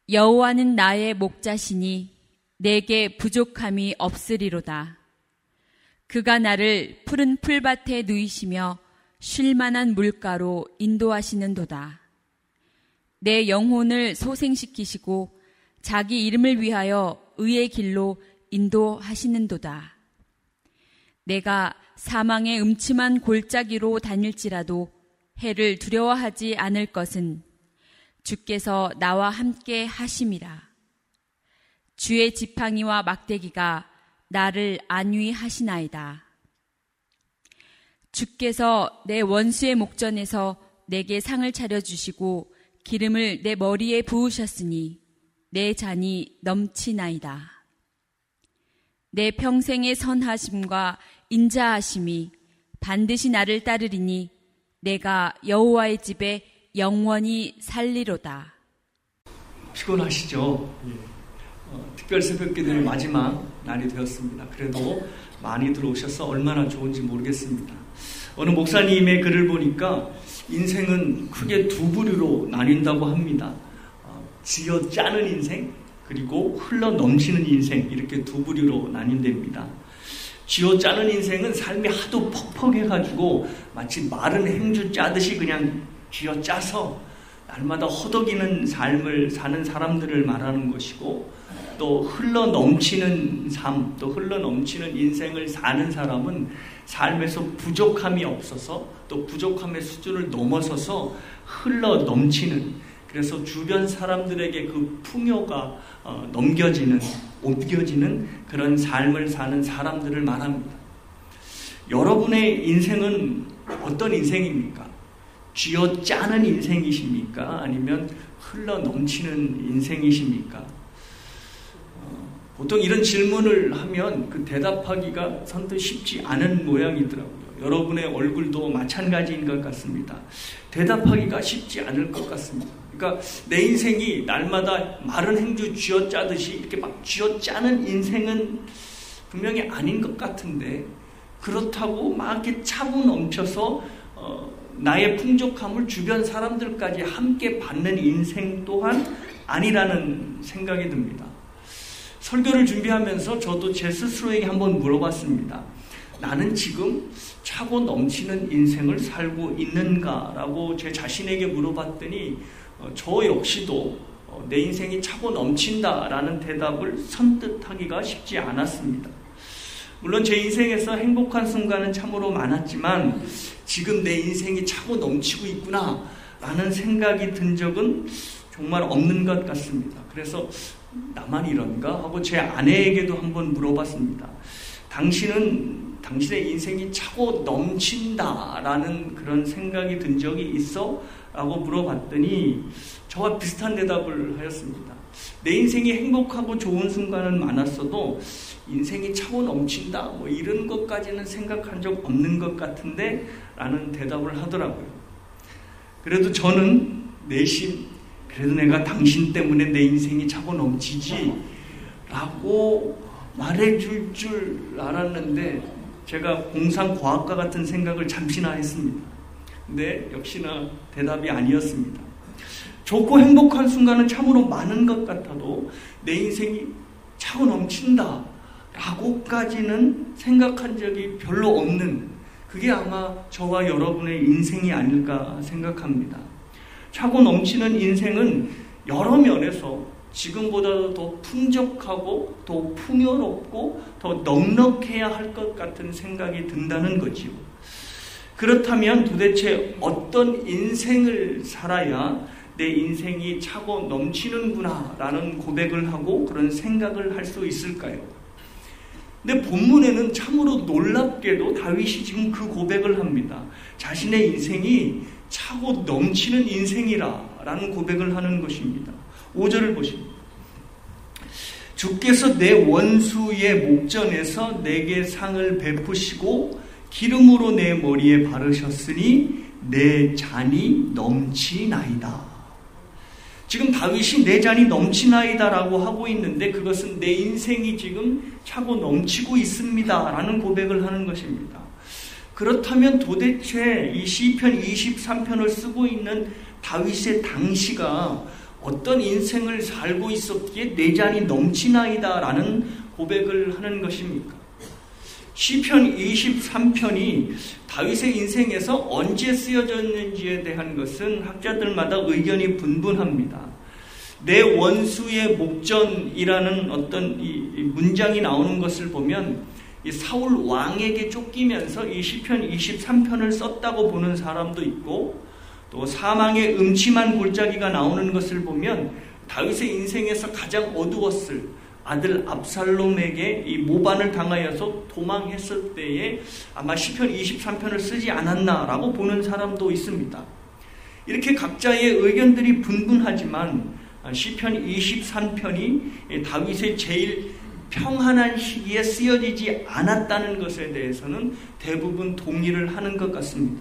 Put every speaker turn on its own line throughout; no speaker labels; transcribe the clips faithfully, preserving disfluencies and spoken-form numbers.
여호와는 나의 목자시니 내게 부족함이 없으리로다. 그가 나를 푸른 풀밭에 누이시며 쉴만한 물가로 인도하시는도다. 내 영혼을 소생시키시고 자기 이름을 위하여 의의 길로 인도하시는도다. 내가 사망의 음침한 골짜기로 다닐지라도 해를 두려워하지 않을 것은 주께서 나와 함께 하심이라. 주의 지팡이와 막대기가 나를 안위하시나이다. 주께서 내 원수의 목전에서 내게 상을 차려주시고 기름을 내 머리에 부으셨으니 내 잔이 넘치나이다. 내 평생의 선하심과 인자하심이 반드시 나를 따르리니 내가 여호와의 집에 영원히 살리로다.
피곤하시죠? 예. 어, 특별 새벽기도의 마지막 날이 되었습니다. 그래도 많이들 오셔서 얼마나 좋은지 모르겠습니다. 어느 목사님의 글을 보니까 인생은 크게 두 부류로 나뉜다고 합니다. 어, 쥐어 짜는 인생, 그리고 흘러 넘치는 인생, 이렇게 두 부류로 나뉜답니다. 쥐어 짜는 인생은 삶이 하도 퍽퍽해가지고 마치 마른 행주 짜듯이 그냥 쥐어 짜서 날마다 허덕이는 삶을 사는 사람들을 말하는 것이고, 또 흘러 넘치는 삶, 또 흘러 넘치는 인생을 사는 사람은 삶에서 부족함이 없어서 또 부족함의 수준을 넘어서서 흘러 넘치는, 그래서 주변 사람들에게 그 풍요가 어, 넘겨지는, 옮겨지는 그런 삶을 사는 사람들을 말합니다. 여러분의 인생은 어떤 인생입니까? 쥐어 짜는 인생이십니까? 아니면 흘러 넘치는 인생이십니까? 어, 보통 이런 질문을 하면 그 대답하기가 선뜻 쉽지 않은 모양이더라고요. 여러분의 얼굴도 마찬가지인 것 같습니다. 대답하기가 쉽지 않을 것 같습니다. 그러니까 내 인생이 날마다 마른 행주 쥐어 짜듯이 이렇게 막 쥐어 짜는 인생은 분명히 아닌 것 같은데, 그렇다고 막 이렇게 차고 넘쳐서 어, 나의 풍족함을 주변 사람들까지 함께 받는 인생 또한 아니라는 생각이 듭니다. 설교를 준비하면서 저도 제 스스로에게 한번 물어봤습니다. 나는 지금 차고 넘치는 인생을 살고 있는가라고 제 자신에게 물어봤더니 어, 저 역시도 어, 내 인생이 차고 넘친다라는 대답을 선뜻하기가 쉽지 않았습니다. 물론 제 인생에서 행복한 순간은 참으로 많았지만 지금 내 인생이 차고 넘치고 있구나 라는 생각이 든 적은 정말 없는 것 같습니다. 그래서 나만 이런가 하고 제 아내에게도 한번 물어봤습니다. 당신은 당신의 인생이 차고 넘친다라는 그런 생각이 든 적이 있어? 라고 물어봤더니 저와 비슷한 대답을 하였습니다. 내 인생이 행복하고 좋은 순간은 많았어도 인생이 차고 넘친다 뭐 이런 것까지는 생각한 적 없는 것 같은데 라는 대답을 하더라고요. 그래도 저는 내심 그래도 내가 당신 때문에 내 인생이 차고 넘치지 라고 말해줄 줄 알았는데 제가 공상과학과 같은 생각을 잠시나 했습니다. 근데 역시나 대답이 아니었습니다. 좋고 행복한 순간은 참으로 많은 것 같아도 내 인생이 차고 넘친다 라고까지는 생각한 적이 별로 없는, 그게 아마 저와 여러분의 인생이 아닐까 생각합니다. 차고 넘치는 인생은 여러 면에서 지금보다도 더 풍족하고 더 풍요롭고 더 넉넉해야 할 것 같은 생각이 든다는 거지요. 그렇다면 도대체 어떤 인생을 살아야 내 인생이 차고 넘치는구나 라는 고백을 하고 그런 생각을 할 수 있을까요? 근데 본문에는 참으로 놀랍게도 다윗이 지금 그 고백을 합니다. 자신의 인생이 차고 넘치는 인생이라 라는 고백을 하는 것입니다. 오 절을 보십니다. 주께서 내 원수의 목전에서 내게 상을 베푸시고 기름으로 내 머리에 바르셨으니 내 잔이 넘치나이다. 지금 다윗이 내 잔이 넘치나이다 라고 하고 있는데 그것은 내 인생이 지금 차고 넘치고 있습니다 라는 고백을 하는 것입니다. 그렇다면 도대체 이 시편 이십삼 편을 쓰고 있는 다윗의 당시가 어떤 인생을 살고 있었기에 내 잔이 넘치나이다 라는 고백을 하는 것입니까? 시편 이십삼 편이 다윗의 인생에서 언제 쓰여졌는지에 대한 것은 학자들마다 의견이 분분합니다. 내 원수의 목전이라는 어떤 이 문장이 나오는 것을 보면 이 사울 왕에게 쫓기면서 이 시편 이십삼 편을 썼다고 보는 사람도 있고, 또 사망의 음침한 골짜기가 나오는 것을 보면 다윗의 인생에서 가장 어두웠을 아들 압살롬에게 이 모반을 당하여서 도망했을 때에 아마 시편 이십삼 편을 쓰지 않았나라고 보는 사람도 있습니다. 이렇게 각자의 의견들이 분분하지만 시편 이십삼 편이 다윗의 제일 평안한 시기에 쓰여지지 않았다는 것에 대해서는 대부분 동의를 하는 것 같습니다.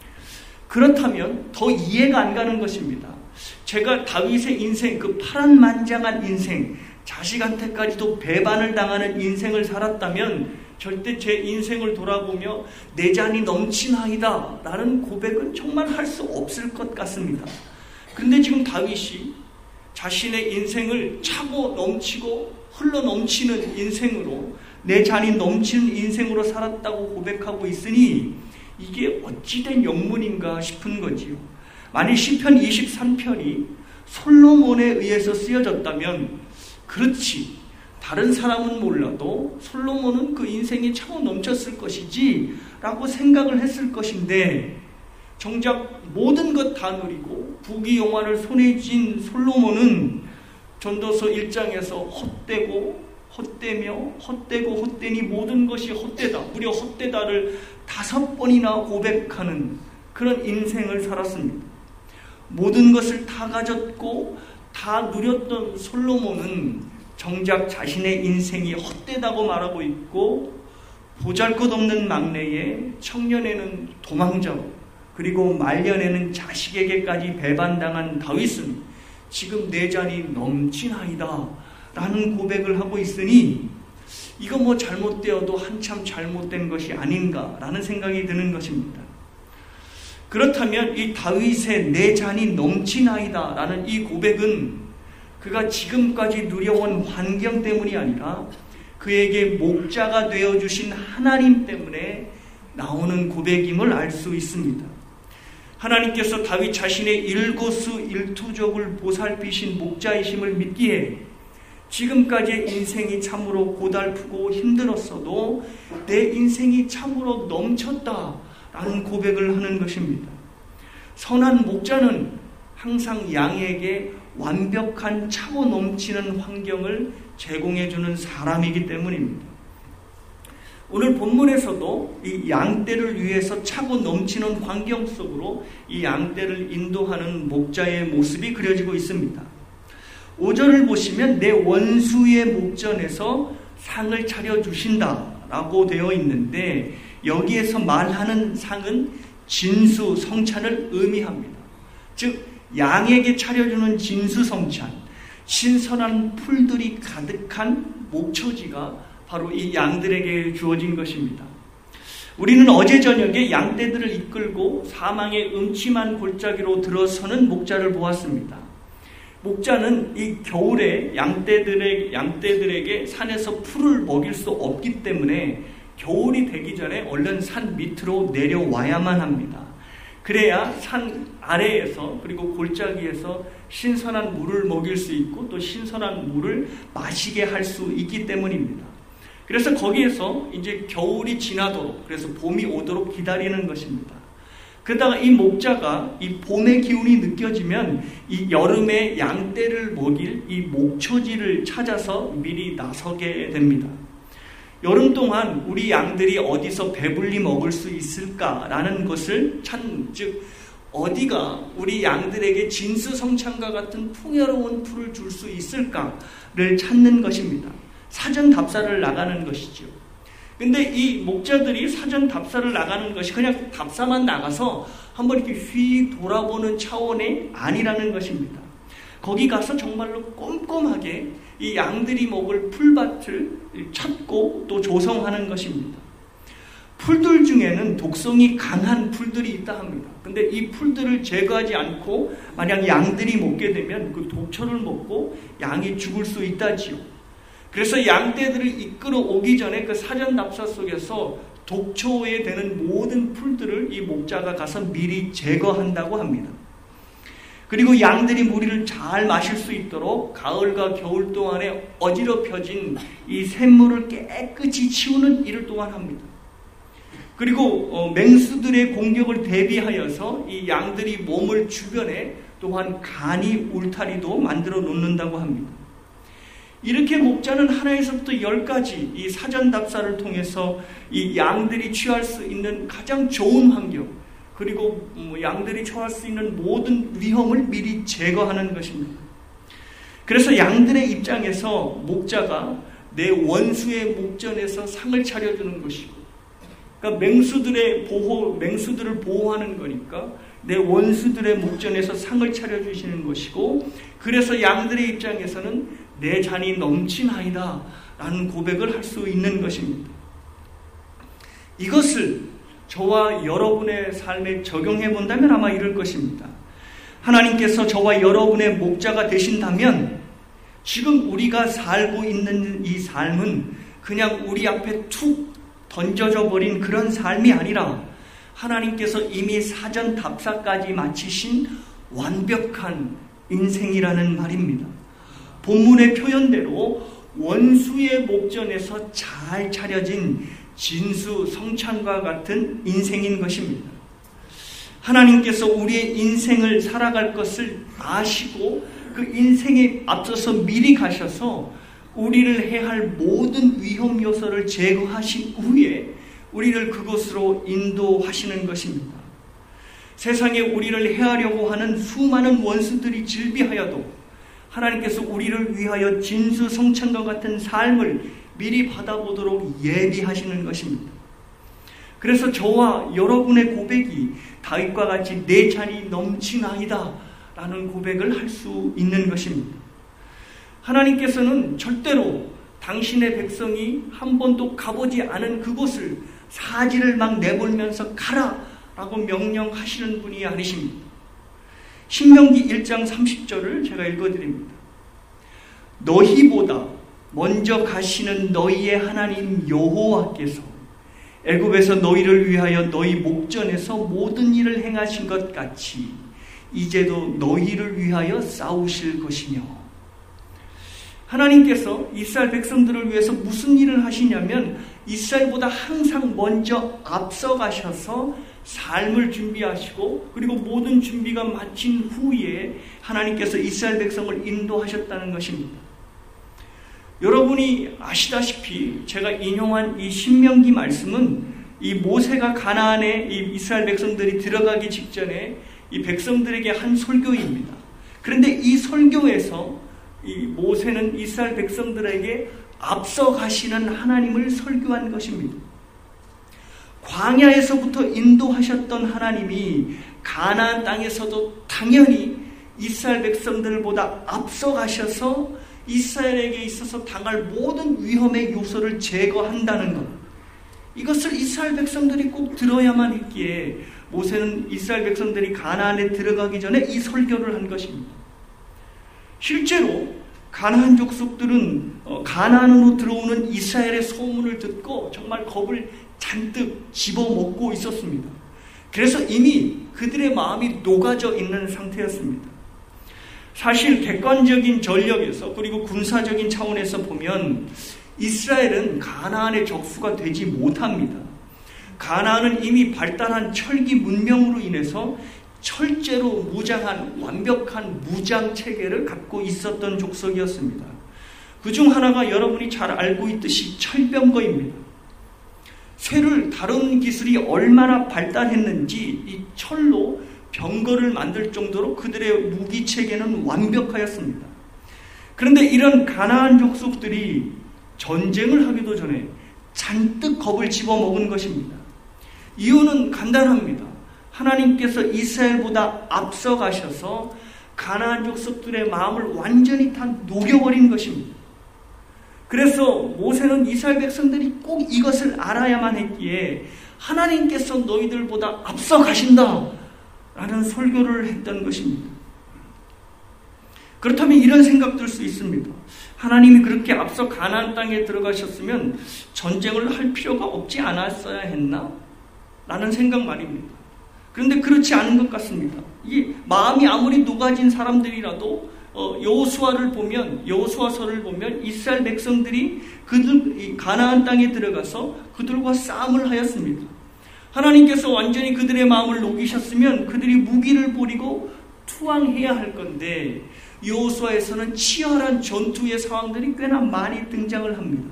그렇다면 더 이해가 안 가는 것입니다. 제가 다윗의 인생, 그 파란만장한 인생, 자식한테까지도 배반을 당하는 인생을 살았다면 절대 제 인생을 돌아보며 내 잔이 넘치나이다 라는 고백은 정말 할 수 없을 것 같습니다. 근데 지금 다윗이 자신의 인생을 차고 넘치고 흘러 넘치는 인생으로, 내 잔이 넘치는 인생으로 살았다고 고백하고 있으니 이게 어찌된 영문인가 싶은 거지요. 만일 시편 이십삼 편이 솔로몬에 의해서 쓰여졌다면 그렇지, 다른 사람은 몰라도 솔로몬은 그 인생이 차고 넘쳤을 것이지 라고 생각을 했을 것인데, 정작 모든 것 다 누리고 부귀영화를 손에 쥔 솔로몬은 전도서 일 장에서 헛되고 헛되며 헛되고 헛되니 모든 것이 헛되다, 무려 헛되다를 다섯 번이나 고백하는 그런 인생을 살았습니다. 모든 것을 다 가졌고 다 누렸던 솔로몬은 정작 자신의 인생이 헛되다고 말하고 있고, 보잘것없는 막내에 청년에는 도망자로, 그리고 말년에는 자식에게까지 배반당한 다윗은 지금 내 잔이 넘치나이다 라는 고백을 하고 있으니 이거 뭐 잘못되어도 한참 잘못된 것이 아닌가 라는 생각이 드는 것입니다. 그렇다면 이 다윗의 내 잔이 넘치나이다 라는 이 고백은 그가 지금까지 누려온 환경 때문이 아니라 그에게 목자가 되어주신 하나님 때문에 나오는 고백임을 알 수 있습니다. 하나님께서 다윗 자신의 일거수일투족을 보살피신 목자이심을 믿기에 지금까지의 인생이 참으로 고달프고 힘들었어도 내 인생이 참으로 넘쳤다라는 고백을 하는 것입니다. 선한 목자는 항상 양에게 완벽한 차고 넘치는 환경을 제공해주는 사람이기 때문입니다. 오늘 본문에서도 이 양떼를 위해서 차고 넘치는 환경 속으로 이 양떼를 인도하는 목자의 모습이 그려지고 있습니다. 오 절을 보시면 내 원수의 목전에서 상을 차려주신다 라고 되어 있는데, 여기에서 말하는 상은 진수성찬을 의미합니다. 즉 양에게 차려주는 진수성찬, 신선한 풀들이 가득한 목초지가 바로 이 양들에게 주어진 것입니다. 우리는 어제 저녁에 양떼들을 이끌고 사망의 음침한 골짜기로 들어서는 목자를 보았습니다. 목자는 이 겨울에 양떼들에게, 양떼들에게 산에서 풀을 먹일 수 없기 때문에 겨울이 되기 전에 얼른 산 밑으로 내려와야만 합니다. 그래야 산 아래에서 그리고 골짜기에서 신선한 물을 먹일 수 있고 또 신선한 물을 마시게 할 수 있기 때문입니다. 그래서 거기에서 이제 겨울이 지나도록, 그래서 봄이 오도록 기다리는 것입니다. 그러다가 이 목자가 이 봄의 기운이 느껴지면 이 여름에 양떼를 먹일 이 목초지를 찾아서 미리 나서게 됩니다. 여름 동안 우리 양들이 어디서 배불리 먹을 수 있을까라는 것을 찾는, 즉 어디가 우리 양들에게 진수성찬과 같은 풍요로운 풀을 줄 수 있을까를 찾는 것입니다. 사전 답사를 나가는 것이죠. 근데 이 목자들이 사전 답사를 나가는 것이 그냥 답사만 나가서 한번 이렇게 휘 돌아보는 차원이 아니라는 것입니다. 거기 가서 정말로 꼼꼼하게 이 양들이 먹을 풀밭을 찾고 또 조성하는 것입니다. 풀들 중에는 독성이 강한 풀들이 있다 합니다. 근데 이 풀들을 제거하지 않고 만약 양들이 먹게 되면 그 독초를 먹고 양이 죽을 수 있다지요. 그래서 양떼들을 이끌어 오기 전에 그 사전답사 속에서 독초에 되는 모든 풀들을 이 목자가 가서 미리 제거한다고 합니다. 그리고 양들이 물을 잘 마실 수 있도록 가을과 겨울 동안에 어지럽혀진 이 샘물을 깨끗이 치우는 일을 또한 합니다. 그리고 어, 맹수들의 공격을 대비하여서 이 양들이 몸을 주변에 또한 간이 울타리도 만들어 놓는다고 합니다. 이렇게 목자는 하나에서부터 열까지 이 사전답사를 통해서 이 양들이 취할 수 있는 가장 좋은 환경, 그리고 양들이 처할 수 있는 모든 위험을 미리 제거하는 것입니다. 그래서 양들의 입장에서 목자가 내 원수의 목전에서 상을 차려주는 것이고, 그러니까 맹수들의 보호, 맹수들을 보호하는 거니까 내 원수들의 목전에서 상을 차려주시는 것이고, 그래서 양들의 입장에서는 내 잔이 넘치나이다 라는 고백을 할 수 있는 것입니다. 이것을 저와 여러분의 삶에 적용해 본다면 아마 이럴 것입니다. 하나님께서 저와 여러분의 목자가 되신다면 지금 우리가 살고 있는 이 삶은 그냥 우리 앞에 툭 던져져 버린 그런 삶이 아니라 하나님께서 이미 사전 답사까지 마치신 완벽한 인생이라는 말입니다. 본문의 표현대로 원수의 목전에서 잘 차려진 진수 성찬과 같은 인생인 것입니다. 하나님께서 우리의 인생을 살아갈 것을 아시고 그 인생에 앞서서 미리 가셔서 우리를 해할 모든 위험 요소를 제거하신 후에 우리를 그곳으로 인도하시는 것입니다. 세상에 우리를 해하려고 하는 수많은 원수들이 질비하여도 하나님께서 우리를 위하여 진수성찬과 같은 삶을 미리 받아보도록 예비하시는 것입니다. 그래서 저와 여러분의 고백이 다윗과 같이 내 잔이 넘치나이다 라는 고백을 할 수 있는 것입니다. 하나님께서는 절대로 당신의 백성이 한 번도 가보지 않은 그곳을 사지를 막 내몰면서 가라 라고 명령하시는 분이 아니십니다. 신명기 일 장 삼십 절을 제가 읽어드립니다. 너희보다 먼저 가시는 너희의 하나님 여호와께서 애굽에서 너희를 위하여 너희 목전에서 모든 일을 행하신 것 같이 이제도 너희를 위하여 싸우실 것이며, 하나님께서 이스라엘 백성들을 위해서 무슨 일을 하시냐면 이스라엘보다 항상 먼저 앞서가셔서 삶을 준비하시고 그리고 모든 준비가 마친 후에 하나님께서 이스라엘 백성을 인도하셨다는 것입니다. 여러분이 아시다시피 제가 인용한 이 신명기 말씀은 이 모세가 가나안에 이 이스라엘 백성들이 들어가기 직전에 이 백성들에게 한 설교입니다. 그런데 이 설교에서 이 모세는 이스라엘 백성들에게 앞서 가시는 하나님을 설교한 것입니다. 광야에서부터 인도하셨던 하나님이 가나안 땅에서도 당연히 이스라엘 백성들보다 앞서 가셔서 이스라엘에게 있어서 당할 모든 위험의 요소를 제거한다는 것, 이것을 이스라엘 백성들이 꼭 들어야만 했기에 모세는 이스라엘 백성들이 가나안에 들어가기 전에 이 설교를 한 것입니다. 실제로 가나안 족속들은 가나안으로 들어오는 이스라엘의 소문을 듣고 정말 겁을 잔뜩 집어먹고 있었습니다. 그래서 이미 그들의 마음이 녹아져 있는 상태였습니다. 사실 객관적인 전력에서 그리고 군사적인 차원에서 보면 이스라엘은 가나안의 적수가 되지 못합니다. 가나안은 이미 발달한 철기 문명으로 인해서 철제로 무장한 완벽한 무장 체계를 갖고 있었던 족속이었습니다. 그중 하나가 여러분이 잘 알고 있듯이 철병거입니다. 쇠를 다루는 기술이 얼마나 발달했는지 이 철로 병거를 만들 정도로 그들의 무기 체계는 완벽하였습니다. 그런데 이런 가나안 족속들이 전쟁을 하기도 전에 잔뜩 겁을 집어먹은 것입니다. 이유는 간단합니다. 하나님께서 이스라엘보다 앞서 가셔서 가나안 족속들의 마음을 완전히 다 녹여버린 것입니다. 그래서 모세는 이스라엘 백성들이 꼭 이것을 알아야만 했기에 하나님께서 너희들보다 앞서 가신다 라는 설교를 했던 것입니다. 그렇다면 이런 생각 들 수 있습니다. 하나님이 그렇게 앞서 가나안 땅에 들어가셨으면 전쟁을 할 필요가 없지 않았어야 했나? 라는 생각 말입니다. 그런데 그렇지 않은 것 같습니다. 이 마음이 아무리 녹아진 사람들이라도 어, 여호수아를 보면, 여호수아서를 보면 이스라엘 백성들이 그들 이 가나안 땅에 들어가서 그들과 싸움을 하였습니다. 하나님께서 완전히 그들의 마음을 녹이셨으면 그들이 무기를 버리고 투항해야 할 건데, 여호수아에서는 치열한 전투의 상황들이 꽤나 많이 등장을 합니다.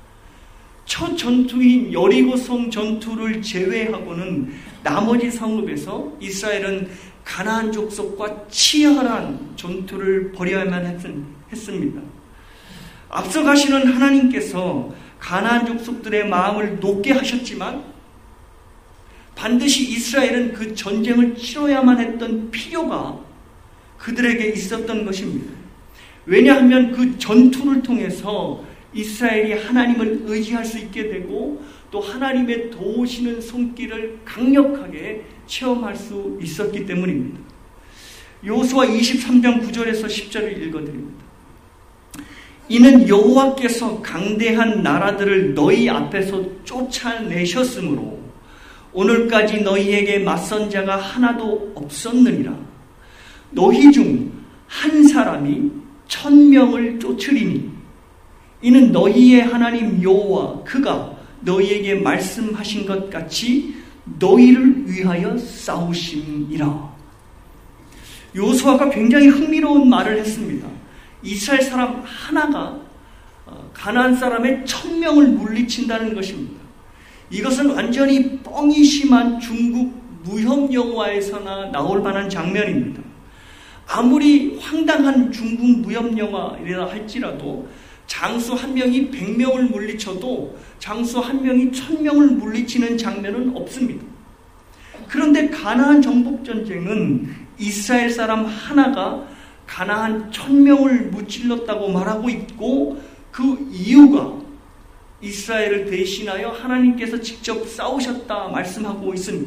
첫 전투인 여리고성 전투를 제외하고는 나머지 성읍에서 이스라엘은 가나안 족속과 치열한 전투를 벌여야만 했습니다. 앞서 가시는 하나님께서 가나안 족속들의 마음을 녹게 하셨지만 반드시 이스라엘은 그 전쟁을 치러야만 했던 필요가 그들에게 있었던 것입니다. 왜냐하면 그 전투를 통해서 이스라엘이 하나님을 의지할 수 있게 되고 또 하나님의 도우시는 손길을 강력하게 체험할 수 있었기 때문입니다. 여호수아 이십삼 장 구 절에서 십 절을 읽어드립니다. 이는 여호와께서 강대한 나라들을 너희 앞에서 쫓아내셨으므로 오늘까지 너희에게 맞선 자가 하나도 없었느니라. 너희 중 한 사람이 천명을 쫓으리니 이는 너희의 하나님 여호와 그가 너희에게 말씀하신 것 같이 너희를 위하여 싸우심이라. 여호수아가 굉장히 흥미로운 말을 했습니다. 이스라엘 사람 하나가 가나안 사람의 천명을 물리친다는 것입니다. 이것은 완전히 뻥이 심한 중국 무협 영화에서나 나올 만한 장면입니다. 아무리 황당한 중국 무협 영화이라 할지라도 장수 한 명이 백 명을 물리쳐도 장수 한 명이 천 명을 물리치는 장면은 없습니다. 그런데 가나안 정복전쟁은 이스라엘 사람 하나가 가나안 천 명을 무찔렀다고 말하고 있고, 그 이유가 이스라엘을 대신하여 하나님께서 직접 싸우셨다 말씀하고 있습니다.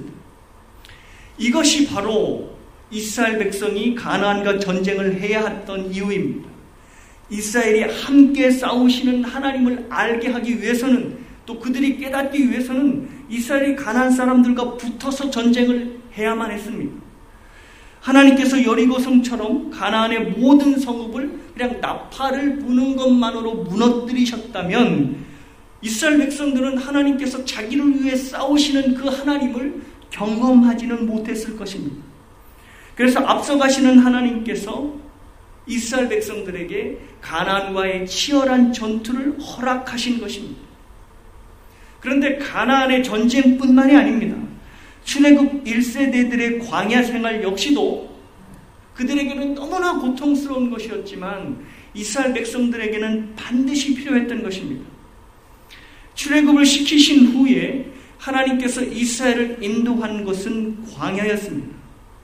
이것이 바로 이스라엘 백성이 가나안과 전쟁을 해야 했던 이유입니다. 이스라엘이 함께 싸우시는 하나님을 알게 하기 위해서는, 또 그들이 깨닫기 위해서는 이스라엘이 가나안 사람들과 붙어서 전쟁을 해야만 했습니다. 하나님께서 여리고성처럼 가나안의 모든 성읍을 그냥 나팔을 부는 것만으로 무너뜨리셨다면 이스라엘 백성들은 하나님께서 자기를 위해 싸우시는 그 하나님을 경험하지는 못했을 것입니다. 그래서 앞서가시는 하나님께서 이스라엘 백성들에게 가나안과의 치열한 전투를 허락하신 것입니다. 그런데 가나안의 전쟁뿐만이 아닙니다. 출애굽 일 세대들의 광야 생활 역시도 그들에게는 너무나 고통스러운 것이었지만 이스라엘 백성들에게는 반드시 필요했던 것입니다. 출애굽을 시키신 후에 하나님께서 이스라엘을 인도한 것은 광야였습니다.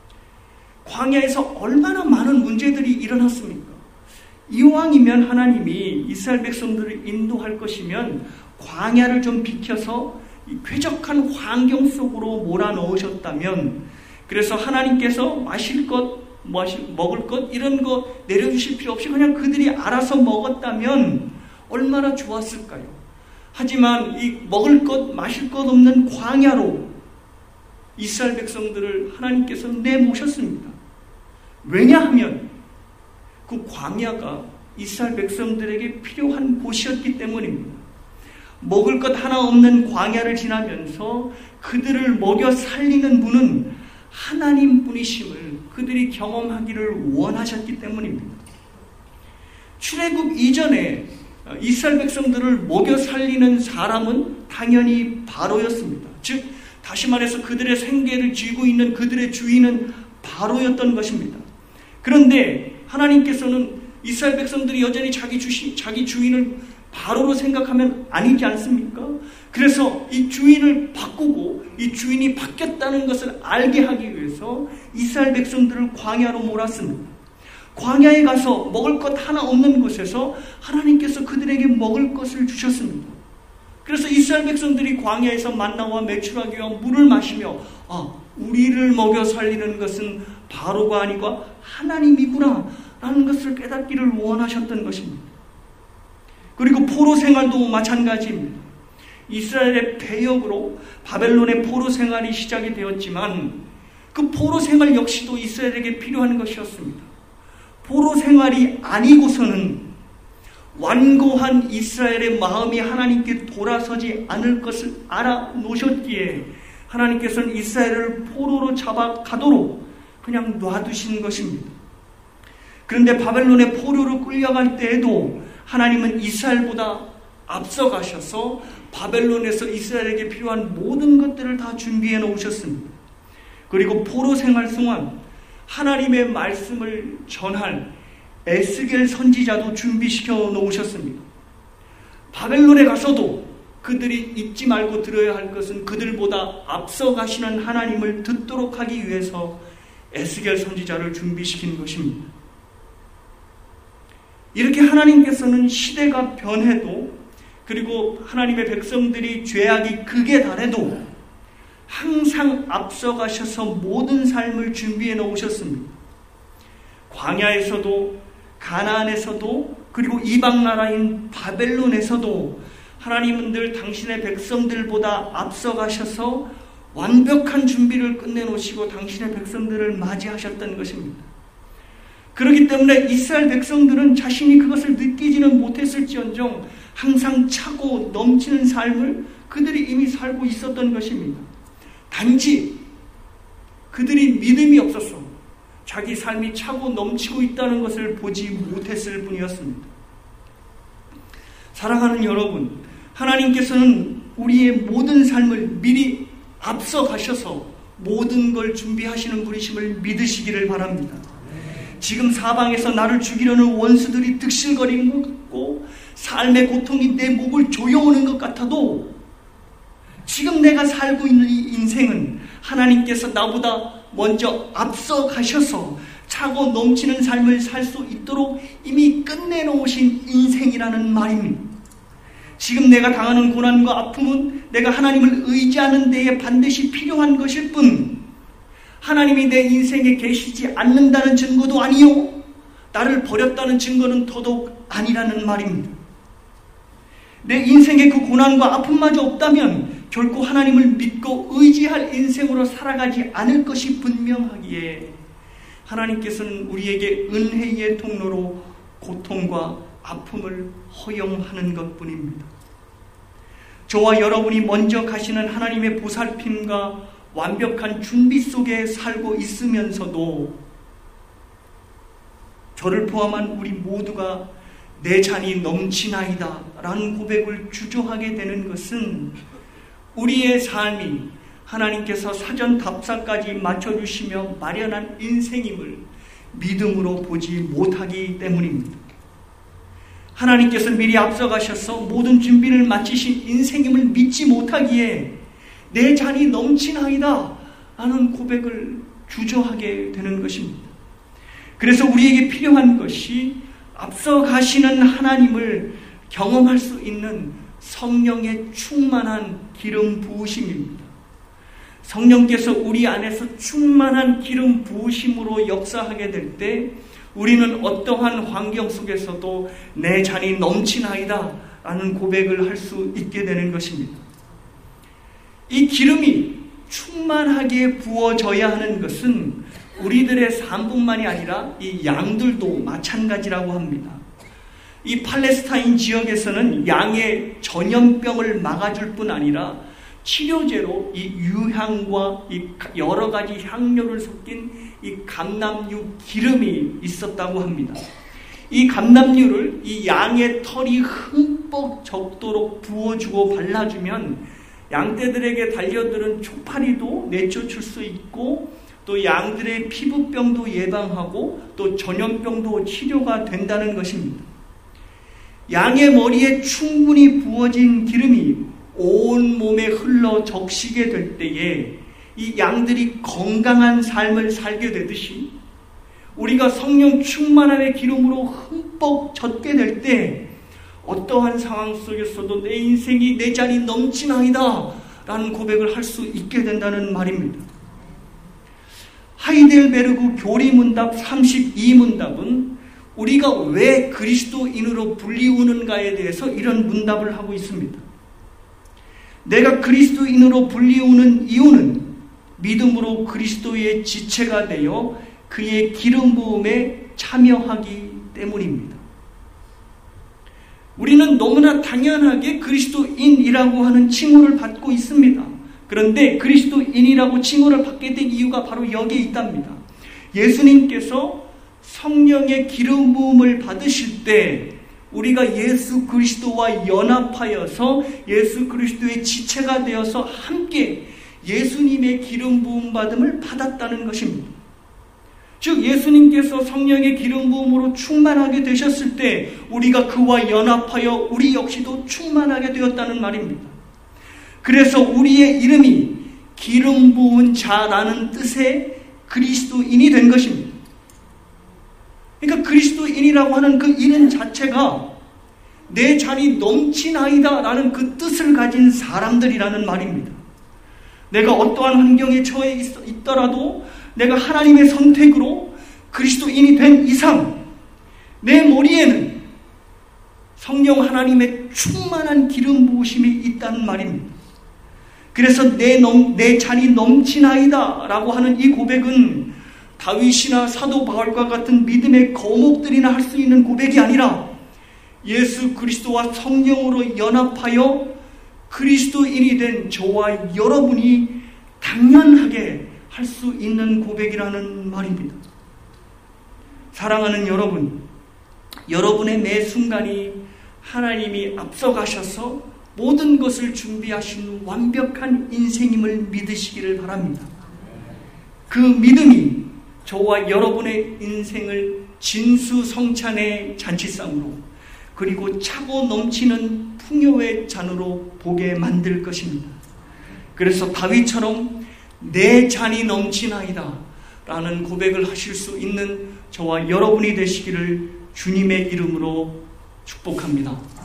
광야에서 얼마나 많은 문제들이 일어났습니까? 이왕이면 하나님이 이스라엘 백성들을 인도할 것이면 광야를 좀 비켜서 쾌적한 환경 속으로 몰아넣으셨다면, 그래서 하나님께서 마실 것, 먹을 것 이런 거 내려주실 필요 없이 그냥 그들이 알아서 먹었다면 얼마나 좋았을까요? 하지만 이 먹을 것, 마실 것 없는 광야로 이스라엘 백성들을 하나님께서 내모셨습니다. 왜냐하면 그 광야가 이스라엘 백성들에게 필요한 곳이었기 때문입니다. 먹을 것 하나 없는 광야를 지나면서 그들을 먹여 살리는 분은 하나님뿐이심을 그들이 경험하기를 원하셨기 때문입니다. 출애굽 이전에 이스라엘 백성들을 먹여 살리는 사람은 당연히 바로였습니다. 즉 다시 말해서 그들의 생계를 쥐고 있는 그들의 주인은 바로였던 것입니다. 그런데 하나님께서는 이스라엘 백성들이 여전히 자기 주시, 자기 주인을 바로로 생각하면 아니지 않습니까? 그래서 이 주인을 바꾸고 이 주인이 바뀌었다는 것을 알게 하기 위해서 이스라엘 백성들을 광야로 몰았습니다. 광야에 가서 먹을 것 하나 없는 곳에서 하나님께서 그들에게 먹을 것을 주셨습니다. 그래서 이스라엘 백성들이 광야에서 만나와 메추라기와 물을 마시며 아, 우리를 먹여 살리는 것은 바로가 아니고 하나님이구나 라는 것을 깨닫기를 원하셨던 것입니다. 그리고 포로 생활도 마찬가지입니다. 이스라엘의 배역으로 바벨론의 포로 생활이 시작이 되었지만 그 포로 생활 역시도 이스라엘에게 필요한 것이었습니다. 포로 생활이 아니고서는 완고한 이스라엘의 마음이 하나님께 돌아서지 않을 것을 알아 놓으셨기에 하나님께서는 이스라엘을 포로로 잡아가도록 그냥 놔두신 것입니다. 그런데 바벨론의 포로로 끌려갈 때에도 하나님은 이스라엘보다 앞서가셔서 바벨론에서 이스라엘에게 필요한 모든 것들을 다 준비해 놓으셨습니다. 그리고 포로 생활 동안 하나님의 말씀을 전할 에스겔 선지자도 준비시켜 놓으셨습니다. 바벨론에 가서도 그들이 잊지 말고 들어야 할 것은 그들보다 앞서 가시는 하나님을 듣도록 하기 위해서 에스겔 선지자를 준비시킨 것입니다. 이렇게 하나님께서는 시대가 변해도 그리고 하나님의 백성들이 죄악이 극에 달해도 항상 앞서 가셔서 모든 삶을 준비해 놓으셨습니다. 광야에서도 가나안에서도 그리고 이방 나라인 바벨론에서도 하나님은 늘 당신의 백성들보다 앞서 가셔서 완벽한 준비를 끝내놓으시고 당신의 백성들을 맞이하셨던 것입니다. 그렇기 때문에 이스라엘 백성들은 자신이 그것을 느끼지는 못했을지언정 항상 차고 넘치는 삶을 그들이 이미 살고 있었던 것입니다. 단지 그들이 믿음이 없어서 자기 삶이 차고 넘치고 있다는 것을 보지 못했을 뿐이었습니다. 사랑하는 여러분, 하나님께서는 우리의 모든 삶을 미리 앞서 가셔서 모든 걸 준비하시는 분이심을 믿으시기를 바랍니다. 지금 사방에서 나를 죽이려는 원수들이 득실거리는 것 같고 삶의 고통이 내 목을 조여오는 것 같아도 지금 내가 살고 있는 이 인생은 하나님께서 나보다 먼저 앞서 가셔서 차고 넘치는 삶을 살 수 있도록 이미 끝내놓으신 인생이라는 말입니다. 지금 내가 당하는 고난과 아픔은 내가 하나님을 의지하는 데에 반드시 필요한 것일 뿐 하나님이 내 인생에 계시지 않는다는 증거도 아니요 나를 버렸다는 증거는 더더욱 아니라는 말입니다. 내 인생에 그 고난과 아픔마저 없다면 결코 하나님을 믿고 의지할 인생으로 살아가지 않을 것이 분명하기에 하나님께서는 우리에게 은혜의 통로로 고통과 아픔을 허용하는 것뿐입니다. 저와 여러분이 먼저 가시는 하나님의 보살핌과 완벽한 준비 속에 살고 있으면서도 저를 포함한 우리 모두가 내 잔이 넘치나이다 라는 고백을 주저하게 되는 것은 우리의 삶이 하나님께서 사전 답사까지 맞춰주시며 마련한 인생임을 믿음으로 보지 못하기 때문입니다. 하나님께서 미리 앞서가셔서 모든 준비를 마치신 인생임을 믿지 못하기에 내 잔이 넘치나이다 라는 고백을 주저하게 되는 것입니다. 그래서 우리에게 필요한 것이 앞서 가시는 하나님을 경험할 수 있는 성령의 충만한 기름 부으심입니다. 성령께서 우리 안에서 충만한 기름 부으심으로 역사하게 될 때 우리는 어떠한 환경 속에서도 내 잔이 넘치나이다 라는 고백을 할 수 있게 되는 것입니다. 이 기름이 충만하게 부어져야 하는 것은 우리들의 삶뿐만이 아니라 이 양들도 마찬가지라고 합니다. 이 팔레스타인 지역에서는 양의 전염병을 막아줄 뿐 아니라 치료제로 이 유향과 이 여러 가지 향료를 섞인 이 감람류 기름이 있었다고 합니다. 이 감람류를 이 양의 털이 흠뻑 적도록 부어주고 발라주면 양떼들에게 달려드는 초파리도 내쫓을 수 있고 또 양들의 피부병도 예방하고 또 전염병도 치료가 된다는 것입니다. 양의 머리에 충분히 부어진 기름이 온 몸에 흘러 적시게 될 때에 이 양들이 건강한 삶을 살게 되듯이 우리가 성령 충만함의 기름으로 흠뻑 젖게 될 때 어떠한 상황 속에서도 내 인생이 내 잔이 넘치나이다 라는 고백을 할 수 있게 된다는 말입니다. 하이델베르그 교리문답 삼십이 문답은 우리가 왜 그리스도인으로 불리우는가에 대해서 이런 문답을 하고 있습니다. 내가 그리스도인으로 불리우는 이유는 믿음으로 그리스도의 지체가 되어 그의 기름 부음에 참여하기 때문입니다. 우리는 너무나 당연하게 그리스도인이라고 하는 칭호를 받고 있습니다. 그런데 그리스도인이라고 칭호를 받게 된 이유가 바로 여기에 있답니다. 예수님께서 성령의 기름 부음을 받으실 때 우리가 예수 그리스도와 연합하여서 예수 그리스도의 지체가 되어서 함께 예수님의 기름 부음 받음을 받았다는 것입니다. 즉 예수님께서 성령의 기름 부음으로 충만하게 되셨을 때 우리가 그와 연합하여 우리 역시도 충만하게 되었다는 말입니다. 그래서 우리의 이름이 기름 부은 자라는 뜻의 그리스도인이 된 것입니다. 그러니까 그리스도인이라고 하는 그 이름 자체가 내 잔이 넘치나이다 라는 그 뜻을 가진 사람들이라는 말입니다. 내가 어떠한 환경에 처해 있더라도 내가 하나님의 선택으로 그리스도인이 된 이상 내 머리에는 성령 하나님의 충만한 기름 부으심이 있다는 말입니다. 그래서 내, 넘, 내 잔이 넘치나이다 라고 하는 이 고백은 다윗이나 사도 바울과 같은 믿음의 거목들이나 할 수 있는 고백이 아니라 예수 그리스도와 성령으로 연합하여 그리스도인이 된 저와 여러분이 당연하게 할 수 있는 고백이라는 말입니다. 사랑하는 여러분, 여러분의 매 순간이 하나님이 앞서가셔서 모든 것을 준비하신 완벽한 인생임을 믿으시기를 바랍니다. 그 믿음이 저와 여러분의 인생을 진수성찬의 잔치상으로 그리고 차고 넘치는 풍요의 잔으로 보게 만들 것입니다. 그래서 다윗처럼 내 잔이 넘치나이다 라는 고백을 하실 수 있는 저와 여러분이 되시기를 주님의 이름으로 축복합니다.